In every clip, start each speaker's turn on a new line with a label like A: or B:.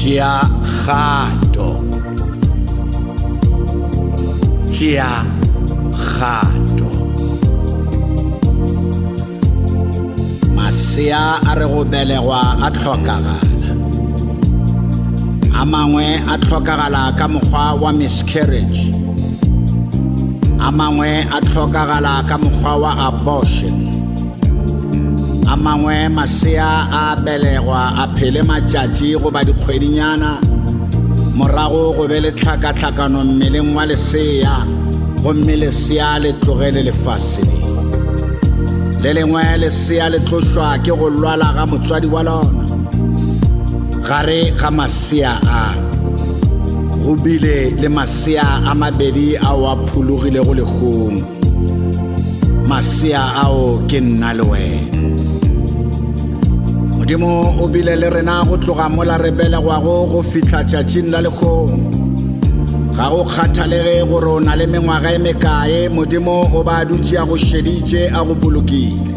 A: Tšea kgato. Tšea kgato. Masea a re go belegwa a tlhokagala. A mangwe a tlhokagala ka mokgwa wa miscarriage. A mangwe a tlhokagala ka mokgwa wa abortion. A mangwe masea a belegwa a phele matšatši go ba dikgwedinyana morago go be le tlhakatlhakano mmeleng wa lesea gomme lesea le tlogele lefaseng. Le lengwe lesea le tlošwa ke go lwala ga motswadi wa lona. Gare ga masea a go bile le masea a mabedi ao a phulogile go legong. Masea ao ke nna le wena. Modimo o bile le rena go tloga mola re belegwago go fihla tšatšing la lekgomo. Ga go kgathalege gore o na le mengwaga e mekae, Modimo o ba dutše a go šeditše a go bolokile.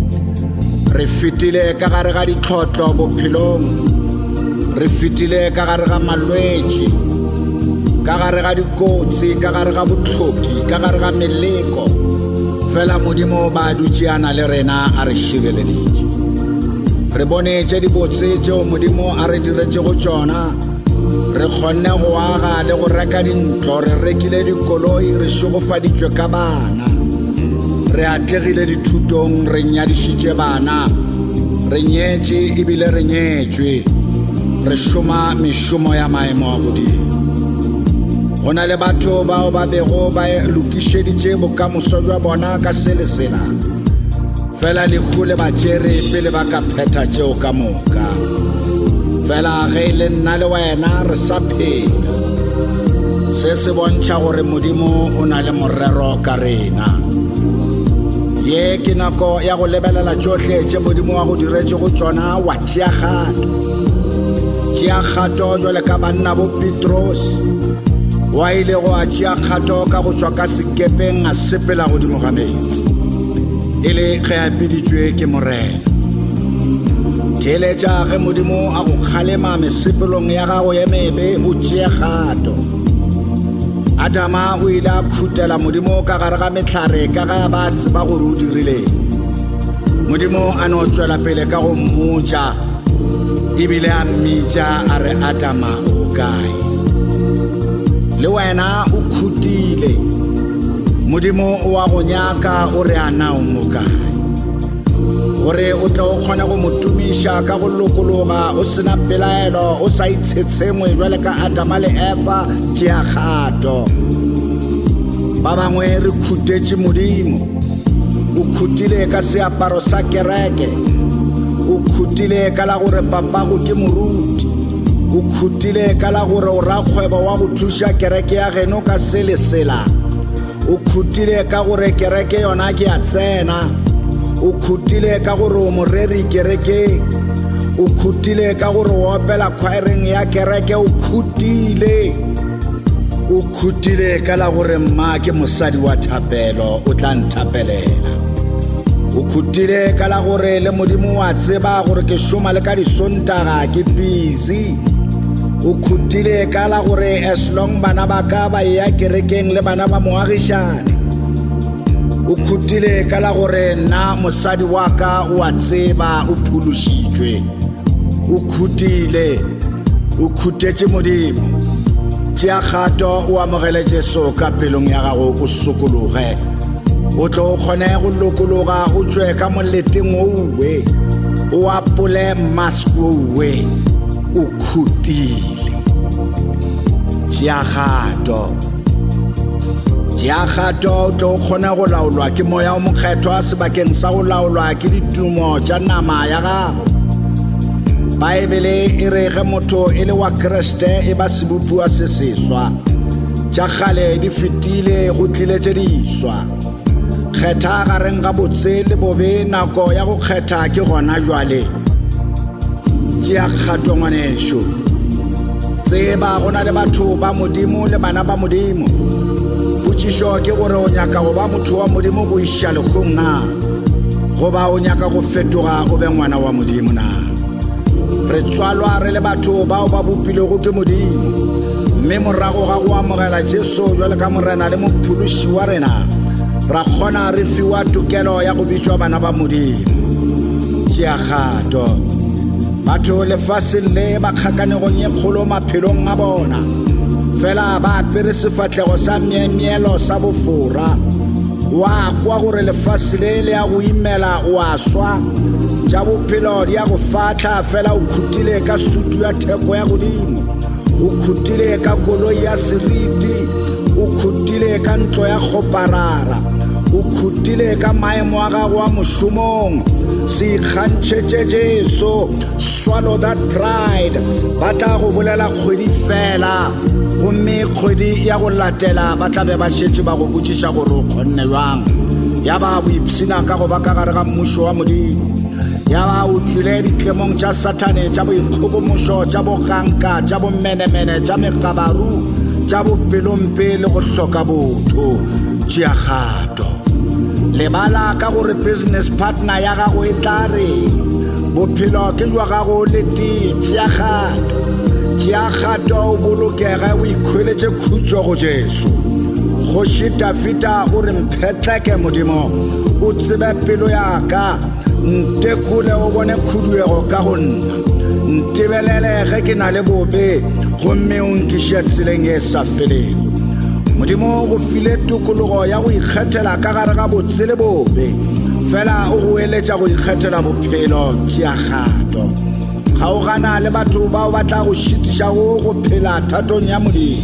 A: Re fetile ka gare ga ditlhotlo bophelong, re fetile ka gare ga malwetši, ka gare ga dikotsi, ka gare ga botlhoki, ka gare ga meleko. Fela Modimo ba dutše a na le rena a re šireleditše. Re bone tše dibotse tšeo Modimo a re diretše go tšona. Re kgonne go aga le go reka dintlo, re rekile dikoloi, re šogofaditšwe ka bana. Re atlegile dithutong, re nyadišitše bana. Re nyetše ebile re nyetšwe. Re šoma mešomo ya maemo a godimo. Go na le batho bao ba bego ba lokišeditše bokamoso bja bona ka selesela. Fela lehu le ba tšere pele ba ka phetha tšeo ka moka. Fela ge le nna le wena re sa phela. Se se bontšha gore Modimo o na le morero ka rena. Ye ke nako ya go lebelela tšohle tše Modimo wa go diretše go tšona wa tšea kgato. Tšea kgato jwale ka banna bo Petros. Wa ile go a tšea kgato ka go tšwa ka sekepeng a sepela godimo ga metsi. E le ge a biditšwe ke morena. Theeletša ge Modimo a go kgalema mesepelong ya gago ye mebe o tšea kgato. Adama o ile a khutela Modimo ka gare ga mehlare ka ga ba tseba gore o dirileng. Modimo a no tšwela pele ka go mmotša ebile a mmitša a re Adama o kae. Le wena o khutile. Modimo o a go nyaka o re ana o mo kae. Gore o tla o kgona go motumiša ka go lokologa o sena pelaelo o sa itshetsengwe jwale ka Adama le Eva tšea kgato. Ba bangwe re khutetše Modimo. O khutile ka seaparo sa kereke. O khutile ka la gore papago ke moruti. O khutile ka la gore o rakgwebo wa go thuša kereke ya geno ka selesela. O khutile ka gore kereke yona ke a tsena. O khutile ka gore o moreri kerekeng. O khutile ka gore o opela khwaereng ya kereke. O khutile. O khutile ka la gore mma ke mosadi wa thapelo o tla nthapelela. O khutile ka la gore le Modimo wa tseba gore ke šoma le ka disontaga ke busy. O khutile ka la gore as long bana ba ka ba ya kerekeng le bana ba moagišane. O khutile ka la gore nna mosadi wa ka o a tseba o phološitšwe. O khutile. O khutetše Modimo. Tšea kgato o amogele Jesu ka pelong ya gago o sokologe. O tlo o kgone go lokologa o tšwe ka moleteng ouwe. O apole mask ouwe. O khutile. Tšea kgato. Tšea kgato o tlo o kgone go laolwa ke moya o mokgethwa sebakeng sa go laolwa ke ditumo tša nama ya gago. Baebele e re ge motho e le wa Kriste e ba sebopua se seswa. Tša kgale di fetile go tlile tše diswa. Kgetha gareng ga botse le bobe, nako ya go kgetha ke gona jwale. Tšea kgato ngwanešo. Tseba go na le batho ba Modimo le bana ba Modimo. Potšišo ke gore o nyaka go ba motho wa Modimo go iša lekgong na, goba o nyaka go fetoga o be ngwana wa Modimo na. re tswalwa re le batho bao ba bopilego ke Modimo, mme morago ga go amogela Jesu jwalo ka morena le mophološi wa rena, ra kgona re fiwa tokelo ya go bitswa bana ba Modimo. Tšeagato batho lefatsheng le ba kgakanegong ye kgolo maphelong a bona, fela ba apere sefatlhego sa mielo sa bofora. Wa kwa gore lefatshe le le ya go imela o a swa, tša bophelo di ya go fatla, fela o khutile ka sutu ya theko ya godimo, o khutile ka koloi ya seriti, o khutile ka ntlo ya kgoparara, o khutile ka maemo a gago a mošomong. Se ikgantšhetše Jesu, swallow that pride. Ba tla go bolela kgwedi fela, gomme kgwedi ya go latela ba tla be ba šetše ba go botšiša gore o kgonne jwang. Ya ba o ipshina ka go ba ka gare ga mmušo wa Modimo, ya ba o tšwile diklemong tša Satane, tša boikgobomošo, tša boganka, tša bomenemene, tša megabaru, tša bopelompe le go hloka botho. Tšeagato lebala ka gore business partner ya gago e tla reng, bophelo ke jwa gago le tee. Tšeagato o bolokege o ikhweletše khutšo go Jesu. Kgoši Dafita o re mphetleke Modimo, o tsebe pelo ya ka, ntekole o bone khuduego ka go nna, ntebelele ge ke na le bobe, gomme o nkiše tseleng e sa felego. Modimo go file tokologo ya go ikgethela ka gare ga botse le bobe, fela o go eletša go ikgethela bophelo. Tšeagato kgaogana le batho bao ba tla go šitiša go phela thatong ya Modimo.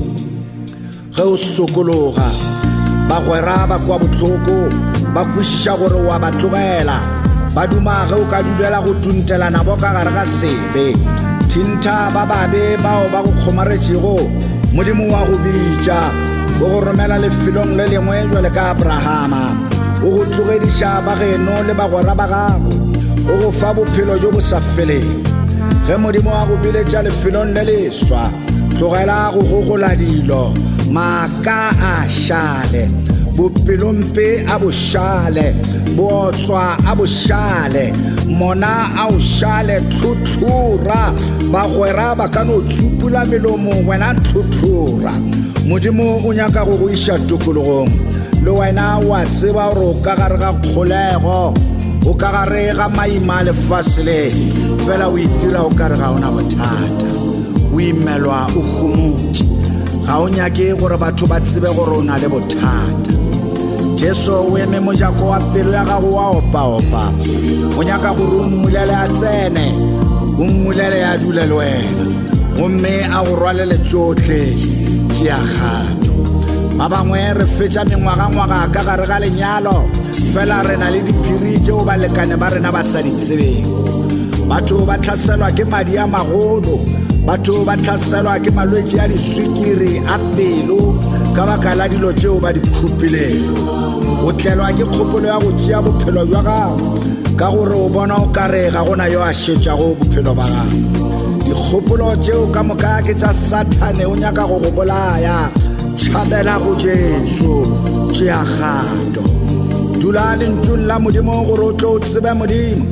A: Ge o sokologa bagwera ba kwa bohloko, ba kwešiša gore wa ba tlogela, ba duma ge o ka dulela go tuntelana bo ka gare ga sebe. Thinta ba babe bao ba go kgomaretšego, Modimo wa go bitša, o go romela lefelong le lengwe jwale ka Abrahama, o go tlogediša bageno le bagwera ba gago, o go fa bophelo jo bo sa feleng. Ge Modimo wa go biletša lefelong le leswa, tlogela go gogola dilo, maaka a šale, bopelompe a bošale, bootswa a bošale, mona a o šale, tlhotlhora. Bagwera ba ka no tsupula melomo, wena tlhotlhora. Modimo o nyaka go go iša tokologong, le wena wa tseba gore o ka gare ga kgolego, o ka gare ga maima a lefatshe le, fela o itira o ka re ga ona bothata, o imelwa o humotše. Ga o nyake gore batho ba tsebe gore o na le bothata. Jesu o eme mojako wa pelo ya gago wa opa-opa, o nyaka gore o mmolele a tsene, o mmolele ya dule le wena, gomme a go rwalele tšohle. Tšeagato ba bangwe re fetša mengwaga-ngwaga ka gare ga lenyalo, fela re na le diphiri tšeo balekane ba rena ba sa di tsebego. Batho ba hlaselwa ke madi a magolo, batho ba hlaselwa ke malwetši a diswikiri a pelo ka baka la dilo tšeo ba di khupilego. O tlelwa ke kgopolo ya go tšea bophelo jwa gago ka gore o bona o kare ga gona yo a šetšago bophelo ba gago. Dikgopolo tšeo ka moka ke tša Satane, o nyaka go go bolaya. Tšhabela go Jesu. Tšeagato dula lentsweng la Modimo gore o tlo o tsebe Modimo,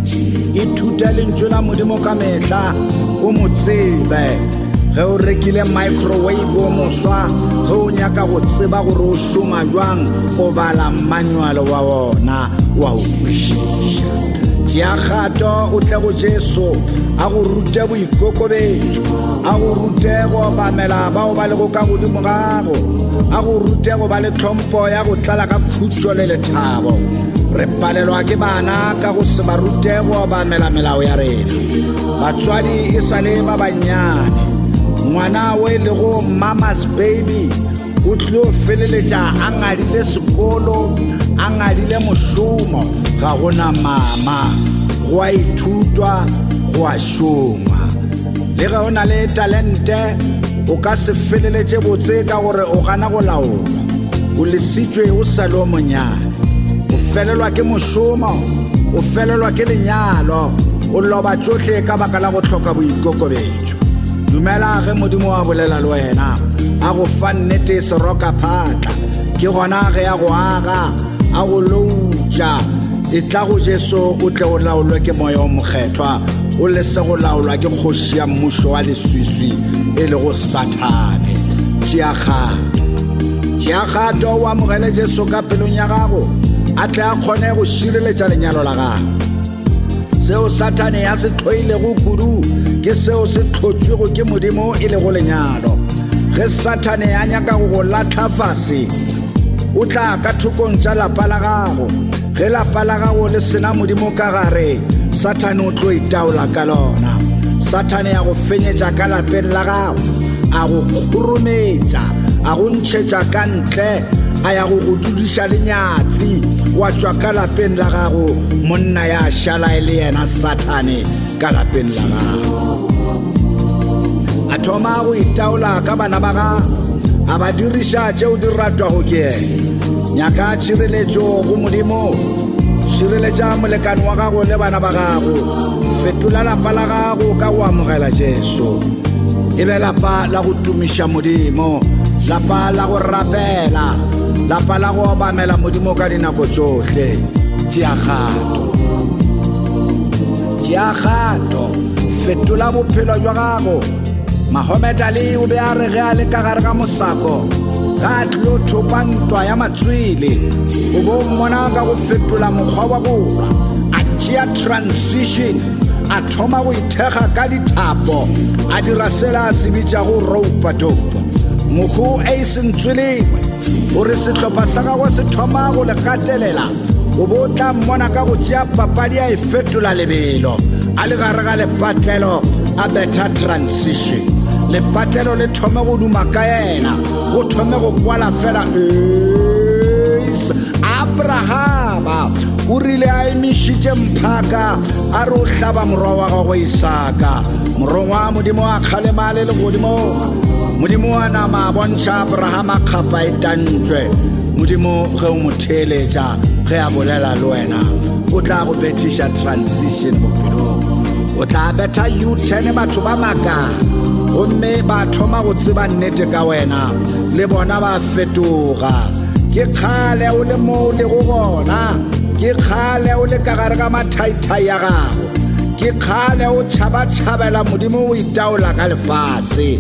A: ithute lentswe la Modimo ka mehla o mo tsebe. Ge o rekile microwave o moswa, ge o nyaka go tseba gore o šoma jwang, o bala manual wa wona wa o kwešiša. Tšeagato o tle go Jesu a go rute boikokobetšo, a go rute go obamela bao ba lego ka godimo gago, a go rute go ba le tlhompho ya go tlala ka khutšo le lethabo. Re palelwa ke bana ka go se ba rute go obamela melao ya rena. Batswadi e sa le ba bannyane, ngwana o e lego mama's baby o tlile o feleletša a ngadile sekolo, a ngadile mošomo, ga gona mama, go a ithutwa, go a šoma. Le ge o na le talente, o ka se feleletše botse ka gore o gana go laolwa, o lesitšwe o sa le o monyane, o felelwa ke mošomo, o felelwa ke lenyalo, o loba tšohle ka baka la go hloka boikokobetšo. Dumela ge Modimo a bolela le wena, a go fa nnete seroka phatla, ke gona ge a go aga, a go loutša, e tla go Jesu o tle o laolwe ke moya o mokgethwa o lese go laolwa ke kgoši ya mmušo wa leswiswi e le go Sathane. tšea kgato o amogele Jesu ka pelong ya gago a tle a kgone go šireletša lenyalo la gago. Seo Sathane ya se tlhoilego kudu ke seo se tlhotšwego ke Modimo e le go lenyalo. Ge Sathane a nyaka go go latlha fase, o tla ka thokong tša lapa la gago. Ge lapa la gago le sena Modimo ka gare, Sathane o tlo itaola ka lona. Sathane ya go fenyetša ka lapeng la gago, a go khurumetša, a go ntšhetša ka ntle, a ya go go dudiša lenyatsi, wa tšwa ka lapeng la gago. Monna ya šala e le yena Sathane ka lapeng la gago. A thoma go itaola ka bana ba gago, a ba diriša tšeo di ratwago ke ene. Nyaka tšhireletšo go Modimo, šireletša molekane wa gago le bana ba gago. Fetola lapa la gago ka go amogela Jesu, e be lapa la go tumiša Modimo, lapa la go rapela, lapa la go obamela Modimo ka dinako tšohle. Tšea kgato, fetola bophelo jwa gago. Mohammed Ali o be a re ge a le ka gare ga mosako, ga a tlo thopa ntwa ya matswele, o bo mmona ka go fetola mokgwa wa gola, a tšea transition, a thoma go ithekga ka dithapo, a dira sela a se bitša go ropa-topa. Mokgwa e sentswe lengwe gore sehlopha sa gago se thoma go le gatelela, o bo tla mmona ka go tšea papadi a e fetola lebelo, a le gare ga lepatlelo a betha transition. Lepatlelo le thome go duma ka yena, go thome go kwala fela. Abrahama o rile a emišitše mphaka a re o hlaba morwa wa gago Isaka. Morongwa Modimo a kgalema le legodimo, Modimo a nama a bontšha Abrahama kgapa e tantšwe. Modimo ge o mo theeletša, ge a bolela le wena, o tla go bethiša transition bophelong. O tla betha U-turn batho ba maka, gomme ba thoma go tseba nnete ka wena, le bona ba fetoga. Ke kgale o le mo le go bona, ke kgale o le ka gare ga mathaithai ya gago, ke kgale o tšhaba-tšhabela Modimo o itaola ka lefase.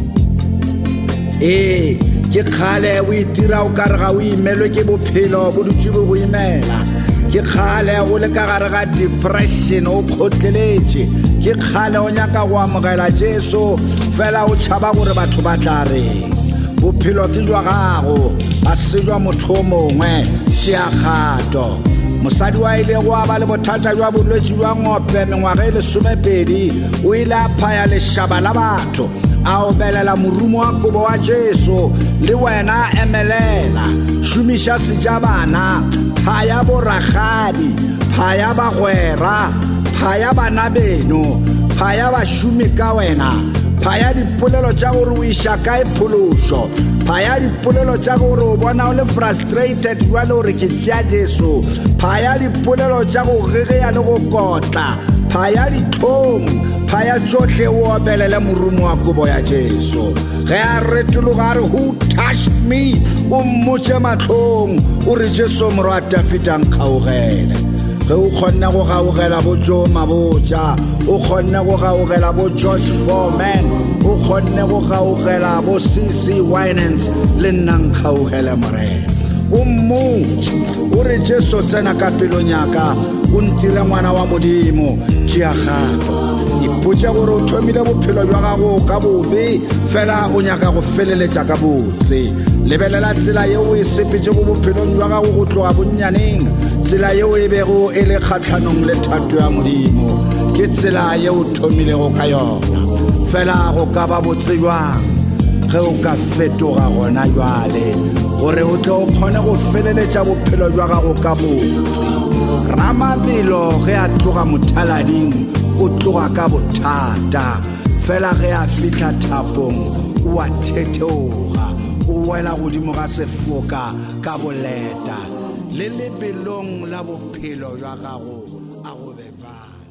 A: Ke kgale o itira o ka re ga o imelwe ke bophelo bo dutse bo go imela, ke kgale o le ka gare ga depression o kgotleletše, ke kgale o nyaka go amogela Jesu fela o tšhaba gore batho ba tla reng. Bophelo ke jwa gago, a se jwa motho o mongwe. Tšea kgato. Mosadi wa ile go aba le bothata jwa bolwetši jwa ngope mengwaga e 12, o ile a phaya lešhaba la batho, a obelela morumo wa kobo wa Jesu. Le wena emelela, šomiša sejabana, phaya boragadi, phaya bagwera, phaya bana beno, phaya bašomi ka wena, phaya dipolelo tša gore o iša kae phološo, phaya dipolelo tša gore o bona o le frustrated jwale gore ke tšea Jesu, phaya dipolelo tša go gegea le go kotla, phaya ditlhong, phaya tšohle o obelele morumo wa kobo ya Jesu. Ge a retologa a re who touched me, o mmotše matlhong o re Jesu morata fetang kgaogele. Ge o kgonne go gaogela bo Joe Mabotja, o kgonne go gaogela bo George Foreman, o kgonne go gaogela bo C.C. Winans, le nna nkgaogele morena. O mmotše o re Jesu tsena ka pelong yaka, o ntire ngwana wa Modimo. Tšea kgato, ipotše gore o thomile bophelo jwa gago ka bobe fela o nyaka go feleletša ka botse. Lebelela tsela yeo e sepetšego bophelong jwa gago go tloga bonnyaneng, tsela yeo e bego e le kgatlhanong le thato ya Modimo, ke tsela yeo thomilego ka yona. Fela go ka ba botse jwang ge o ka fetoga gona jwale, gore o tle o kgone go feleletša bophelo jwa gago ka botse. Ramabelo ge a tloga mothalading o tloga ka bothata, fela ge a fihla thapong o a thetheoga, o wela godimo ga sefoka ka boleta, le lebelong la bophelo jwa gago a go bebana.